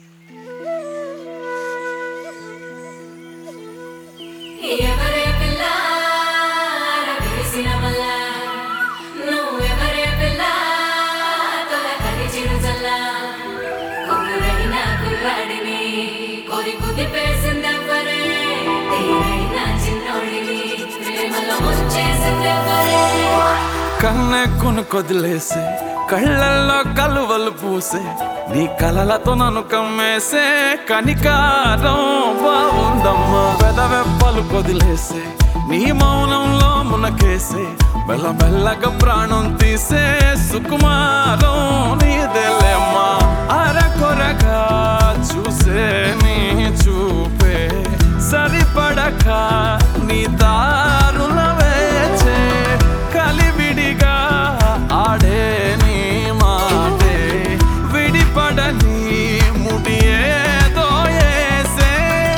కన్నే కొనుకొదిలేసే కళ్ళల్లో కలువలు పూసే నీ కలలతో నన్ను కమ్మేసే కనికారం బాగుందమ్మా పెదవెప్పలు కొదిలేసే నీ మౌనంలో మునకేసే మెల్లమెల్లగా ప్రాణం తీసే సుకుమారం నీదేలేమ్మా అరకొరగా చూసే నీ చూపే సరిపడక నీ దారుల వేచే కలివిడిగా ఆడే నీ మాటే విడిపడని ముడియేదో ఏసే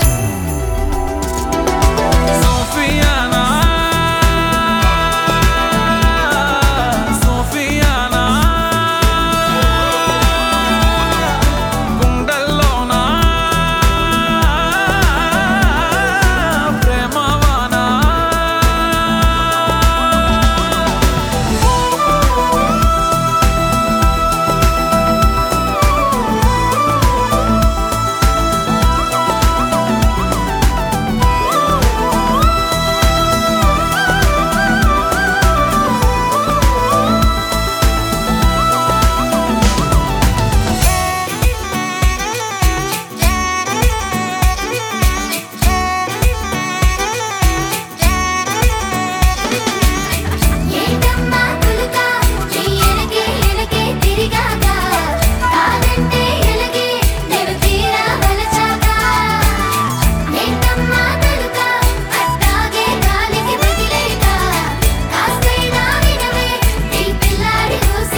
సోఫియానా సోఫియానా గుండెల్లోనా ప్రేమవానా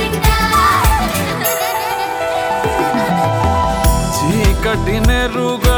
చీకటి నెరుగా